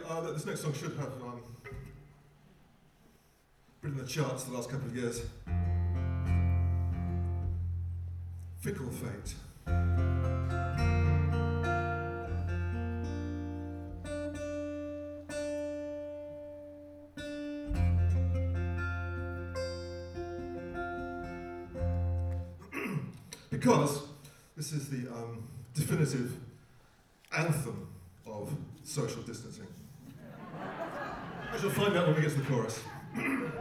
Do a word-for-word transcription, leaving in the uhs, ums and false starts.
uh, that this next song should have um, been in the charts the last couple of years. Fickle Fate. Because this is the um, definitive anthem of social distancing. I shall find out when we get to the chorus.